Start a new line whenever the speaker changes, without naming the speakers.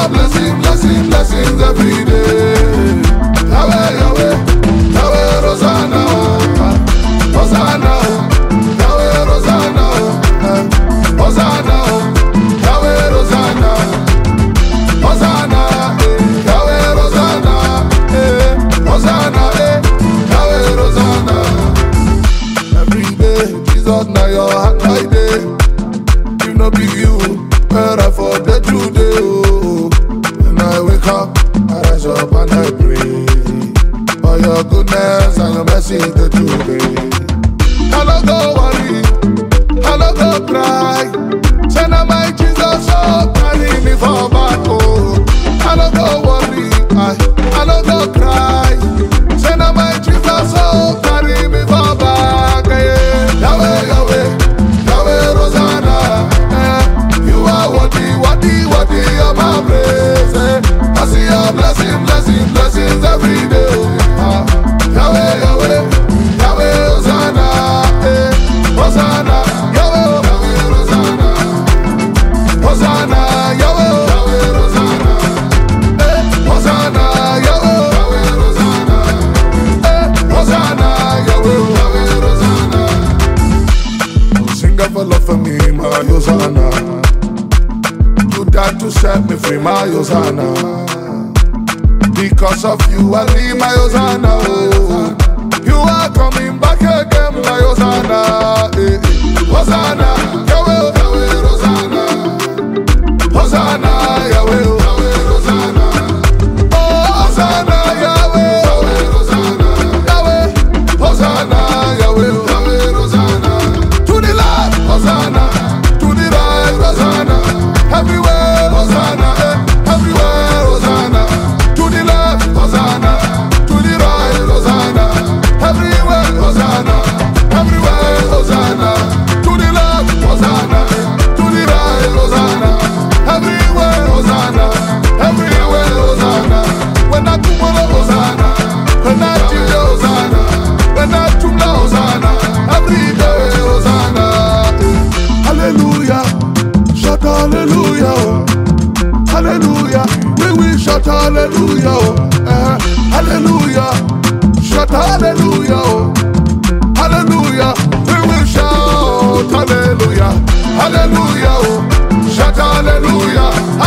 your blessing, blessing, blessings every day. Yahweh, Yahweh, Yahweh, Rosanna, Hosanna, Yahweh, Rosanna, Hosanna, Yahweh, Rosanna, Hosanna, Yahweh, Rosanna, Hosanna, Yahweh, Rosanna. Every day, Jesus, now your heart right there. If not be you, where I for the true day, oh. When I wake up, I rise up and I pray. For your goodness and your mercy, the true day. I don't go worry, I don't go cry. Send out my Jesus, oh, carry me for back, oh. I don't go worry, I don't go cry. Send out my Jesus, oh, carry me for back, yeah. Yahweh, Yahweh, Yahweh, Rosanna, you are worthy of my praise, I see your blessing, blessing, blessings every day, Yahweh, Yahweh, Yahweh, Hosanna, Hosanna, Yahweh, Yahweh, Rosanna, Hosanna, Yahweh, Yahweh, Rosanna, Hosanna, Yahweh, Yahweh, Rosanna, Hosanna, Yahweh, Yahweh, Rosanna. Sing up a love for me, my Hosanna. You died to set me free, my Hosanna. Because of you, I leave my Hosanna. Oh. You are coming back again, my Hosanna. Hosanna, Yahweh, Yahweh, Rosanna. Hosanna, Yahweh, Yahweh, Rosanna. Oh, Hosanna, Yahweh, Yahweh, Rosanna. Yahweh, Hosanna, Yahweh, Yahweh, Rosanna. To the left, Hosanna. To the right, Hosanna. Everywhere, Hosanna. Everywhere, Hosanna. To the left, Hosanna. To the right, Hosanna. Everywhere, Hosanna. Everywhere, Hosanna. To the left, Hosanna. To the right, Hosanna. Everywhere, Hosanna. Everywhere, Hosanna. When I come on, Hosanna. When I choose Hosanna. When I choose Hosanna. Every day, Hosanna. Hallelujah. Shout hallelujah. Hallelujah. We will shout hallelujah. Hallelujah. Shout hallelujah. Hallelujah. We will shout hallelujah. Hallelujah. Shout hallelujah.